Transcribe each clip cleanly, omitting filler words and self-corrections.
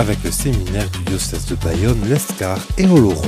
avec le séminaire du diocèse de Bayonne, l'Escar et Oloron.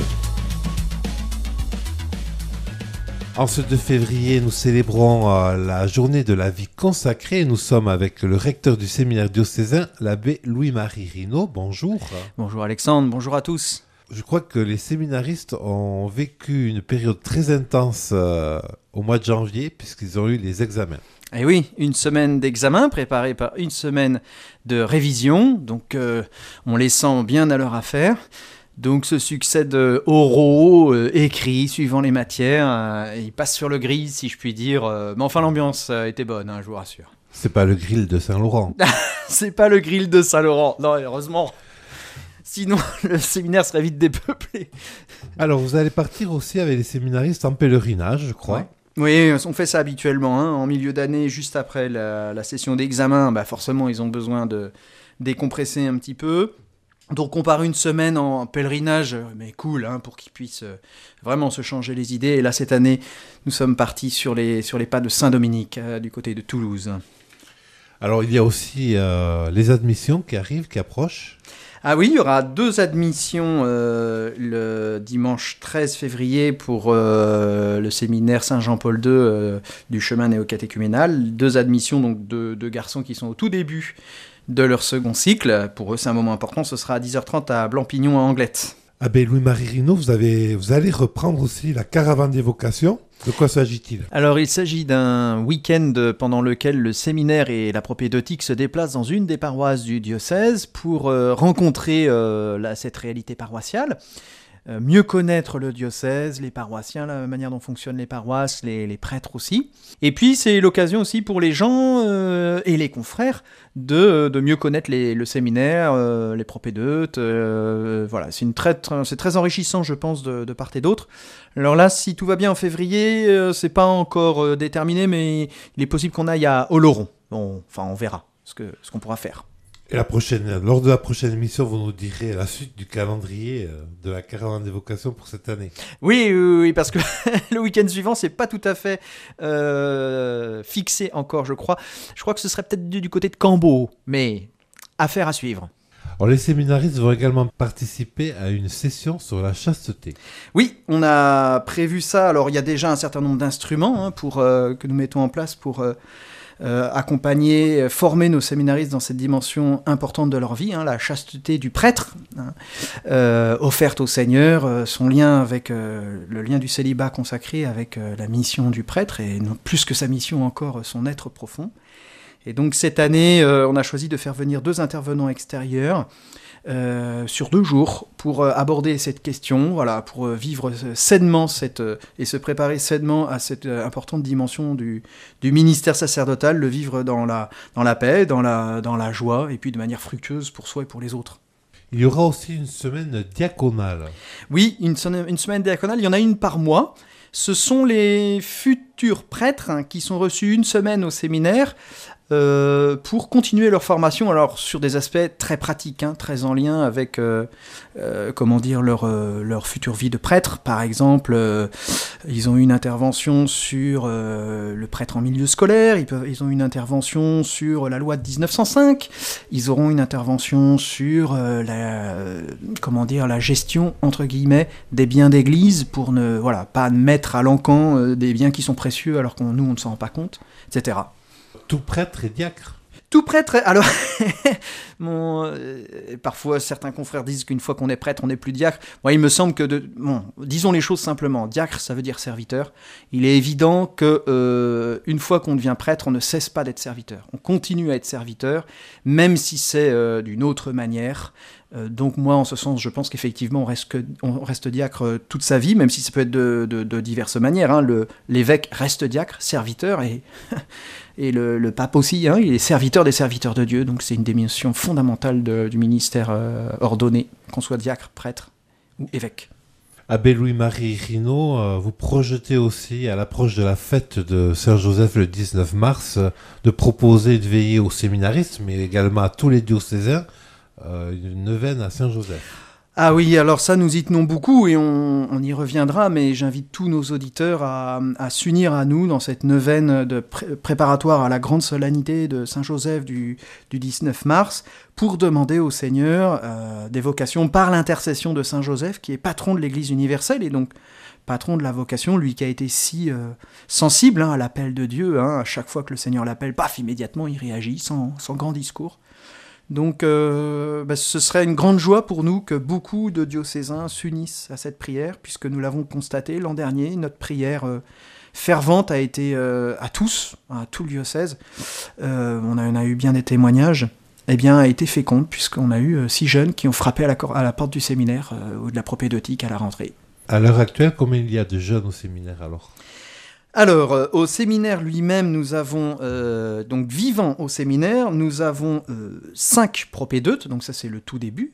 En ce 2 février, nous célébrons la journée de la vie consacrée. Nous sommes avec le recteur du séminaire diocésain, l'abbé Louis-Marie Rinaud. Bonjour. Bonjour Alexandre, bonjour à tous. Je crois que les séminaristes ont vécu une période très intense au mois de janvier, puisqu'ils ont eu les examens. Et oui, une semaine d'examen préparée par une semaine de révision, donc on les sent bien à leur affaire. Donc ce succède oraux, écrits, suivant les matières, ils passent sur le grill si je puis dire, mais enfin l'ambiance était bonne, je vous rassure. C'est pas le grill de Saint-Laurent. C'est pas le grill de Saint-Laurent, non heureusement. Sinon, le séminaire serait vite dépeuplé. Alors, vous allez partir aussi avec les séminaristes en pèlerinage, je crois. Ouais. Oui, on fait ça habituellement. En milieu d'année, juste après la session d'examen, forcément, ils ont besoin de décompresser un petit peu. Donc, on part une semaine en pèlerinage, mais cool, pour qu'ils puissent vraiment se changer les idées. Et là, cette année, nous sommes partis sur les pas de Saint-Dominique, du côté de Toulouse. Alors, il y a aussi les admissions qui arrivent, qui approchent. Ah oui, il y aura 2 admissions le dimanche 13 février pour le séminaire Saint-Jean-Paul II du chemin néocatéchuménal. 2 admissions donc de garçons qui sont au tout début de leur second cycle. Pour eux, c'est un moment important. Ce sera à 10h30 à Blampignon, à Anglette. Abbé Louis-Marie Rinaud, vous allez reprendre aussi la caravane des vocations. De quoi s'agit-il ? Alors, il s'agit d'un week-end pendant lequel le séminaire et la propédeutique se déplacent dans une des paroisses du diocèse pour rencontrer cette réalité paroissiale, mieux connaître le diocèse, les paroissiens, la manière dont fonctionnent les paroisses, les prêtres aussi. Et puis, c'est l'occasion aussi pour les gens et les confrères de mieux connaître le séminaire, les propédeutes. Voilà, c'est très enrichissant, je pense, de part et d'autre. Alors là, si tout va bien en février, c'est pas encore déterminé, mais il est possible qu'on aille à Oloron. On verra ce qu'on pourra faire. Et lors de la prochaine émission, vous nous direz la suite du calendrier de la caravane des vocations pour cette année. Oui, parce que le week-end suivant, c'est pas tout à fait fixé encore, je crois. Je crois que ce serait peut-être du côté de Cambo, mais affaire à suivre. Alors, les séminaristes vont également participer à une session sur la chasteté. Oui, on a prévu ça. Alors, il y a déjà un certain nombre d'instruments que nous mettons en place pour accompagner, former nos séminaristes dans cette dimension importante de leur vie, la chasteté du prêtre, offerte au Seigneur, son lien avec le lien du célibat consacré avec la mission du prêtre, et non plus que sa mission encore, son être profond. Et donc cette année, on a choisi de faire venir 2 intervenants extérieurs sur 2 jours pour aborder cette question, pour vivre sainement et se préparer sainement à cette importante dimension du ministère sacerdotal, le vivre dans la paix, dans la joie, et puis de manière fructueuse pour soi et pour les autres. Il y aura aussi une semaine diaconale. Oui, une semaine diaconale, il y en a une par mois. Ce sont les futurs prêtres qui sont reçus une semaine au séminaire pour continuer leur formation, alors sur des aspects très pratiques, très en lien avec leur future vie de prêtre. Par exemple, ils ont eu une intervention sur le prêtre en milieu scolaire, ils ont eu une intervention sur la loi de 1905, ils auront une intervention sur la gestion entre guillemets des biens d'église pour ne pas mettre à l'encan des biens qui sont précieux alors qu'on ne s'en rend pas compte, etc. Tout prêtre est diacre. Tout prêtre, alors, parfois certains confrères disent qu'une fois qu'on est prêtre, on n'est plus diacre. Moi, il me semble que, disons les choses simplement, diacre, ça veut dire serviteur. Il est évident que une fois qu'on devient prêtre, on ne cesse pas d'être serviteur. On continue à être serviteur, même si c'est d'une autre manière. Donc moi, en ce sens, je pense qu'effectivement, on reste diacre toute sa vie, même si ça peut être de diverses manières. L'évêque reste diacre, serviteur, et le pape aussi, il est serviteur des serviteurs de Dieu. Donc c'est une dimension fondamentale du ministère ordonné, qu'on soit diacre, prêtre ou évêque. Abbé Louis-Marie Rinaud, vous projetez aussi, à l'approche de la fête de Saint-Joseph le 19 mars, de proposer de veiller aux séminaristes, mais également à tous les diocésains, une neuvaine à Saint-Joseph. Ah oui, alors ça, nous y tenons beaucoup et on y reviendra, mais j'invite tous nos auditeurs à s'unir à nous dans cette neuvaine préparatoire à la grande solennité de Saint-Joseph du 19 mars pour demander au Seigneur des vocations par l'intercession de Saint-Joseph, qui est patron de l'Église universelle et donc patron de la vocation, lui qui a été si sensible à l'appel de Dieu. À chaque fois que le Seigneur l'appelle, paf, immédiatement il réagit sans grand discours. Donc ce serait une grande joie pour nous que beaucoup de diocésains s'unissent à cette prière, puisque nous l'avons constaté l'an dernier, notre prière fervente a été à tous, à tout le diocèse, on a eu bien des témoignages, a été féconde, puisqu'on a eu 6 jeunes qui ont frappé à la porte du séminaire ou de la propédeutique à la rentrée. À l'heure actuelle, combien il y a de jeunes au séminaire alors ? Alors, au séminaire lui-même, nous avons, donc vivant au séminaire, nous avons 5 propédeutes, donc ça c'est le tout début,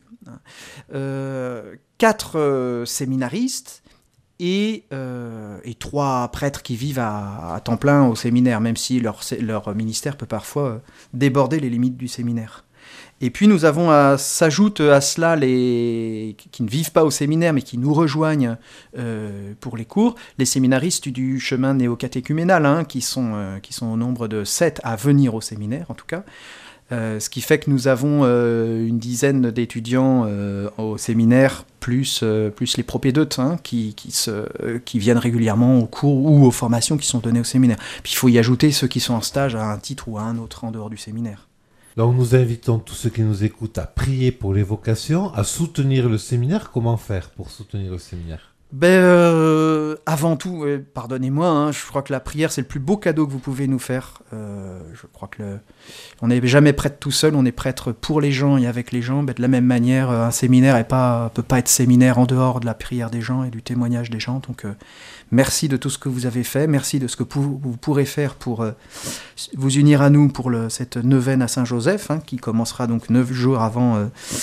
4 séminaristes et 3 prêtres qui vivent à temps plein au séminaire, même si leur ministère peut parfois déborder les limites du séminaire. Et puis nous avons s'ajoutent à cela les qui ne vivent pas au séminaire mais qui nous rejoignent pour les cours, les séminaristes du chemin néocatéchuménal, qui sont au nombre de 7 à venir au séminaire en tout cas. Ce qui fait que nous avons une dizaine d'étudiants au séminaire, plus les propédeutes qui viennent régulièrement aux cours ou aux formations qui sont données au séminaire. Puis il faut y ajouter ceux qui sont en stage à un titre ou à un autre en dehors du séminaire. Donc nous invitons tous ceux qui nous écoutent à prier pour les vocations, à soutenir le séminaire. Comment faire pour soutenir le séminaire ? Avant tout, pardonnez-moi, je crois que la prière c'est le plus beau cadeau que vous pouvez nous faire. Je crois que on n'est jamais prêtre tout seul, on est prêtre pour les gens et avec les gens. De la même manière, un séminaire peut pas être séminaire en dehors de la prière des gens et du témoignage des gens. Donc merci de tout ce que vous avez fait, merci de ce que vous pourrez faire pour vous unir à nous pour cette neuvaine à Saint-Joseph, qui commencera donc 9 jours avant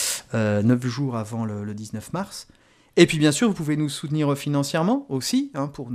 le 19 mars. Et puis bien sûr, vous pouvez nous soutenir financièrement aussi, pour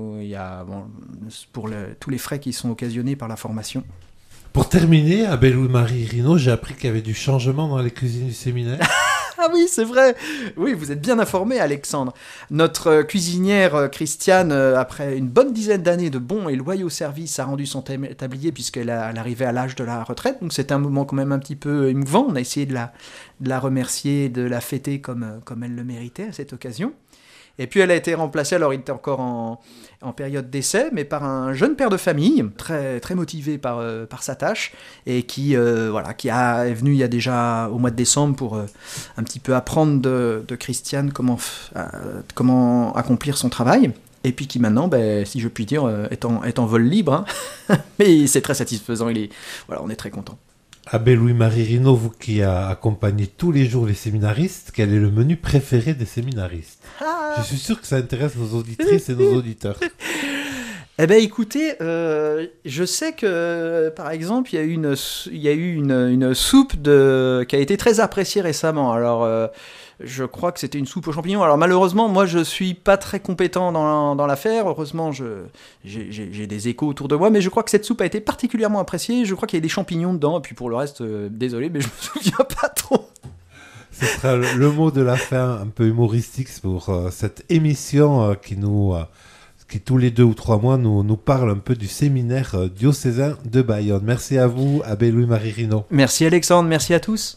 tous les frais qui sont occasionnés par la formation. Pour terminer, Abbé Louis-Marie Rino, j'ai appris qu'il y avait du changement dans les cuisines du séminaire. Ah oui, c'est vrai. Oui, vous êtes bien informé, Alexandre. Notre cuisinière Christiane, après une bonne dizaine d'années de bons et loyaux services, a rendu son tablier puisqu'elle arrivait à l'âge de la retraite. Donc c'était un moment quand même un petit peu émouvant. On a essayé de la remercier, de la fêter comme elle le méritait à cette occasion. Et puis elle a été remplacée, alors il était encore en période d'essai, mais par un jeune père de famille, très, très motivé par sa tâche, et qui est venu il y a déjà au mois de décembre pour un petit peu apprendre de Christiane comment accomplir son travail. Et puis qui maintenant, si je puis dire, est en vol libre. Mais c'est très satisfaisant, on est très content. Abbé Louis-Marie Rino, vous qui accompagnez tous les jours les séminaristes, quel est le menu préféré des séminaristes ? Je suis sûr que ça intéresse nos auditrices et nos auditeurs. Écoutez, je sais que, par exemple, il y a eu une soupe qui a été très appréciée récemment. Alors, je crois que c'était une soupe aux champignons. Alors, malheureusement, moi, je suis pas très compétent dans l'affaire. Heureusement, j'ai des échos autour de moi. Mais je crois que cette soupe a été particulièrement appréciée. Je crois qu'il y a des champignons dedans. Et puis, pour le reste, désolé, mais je me souviens pas trop. Ce sera le mot de la fin, un peu humoristique pour cette émission qui tous les 2 ou 3 mois nous parle un peu du séminaire diocésain de Bayonne. Merci à vous, Abbé Louis-Marie Rino. Merci Alexandre, merci à tous.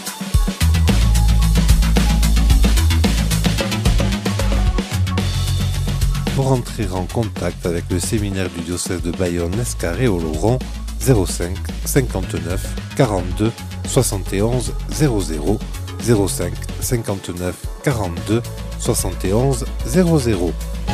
Pour entrer en contact avec le séminaire du diocèse de Bayonne-Escarré au Laurent, 05 59 42 71 00 05 59 42 71 00.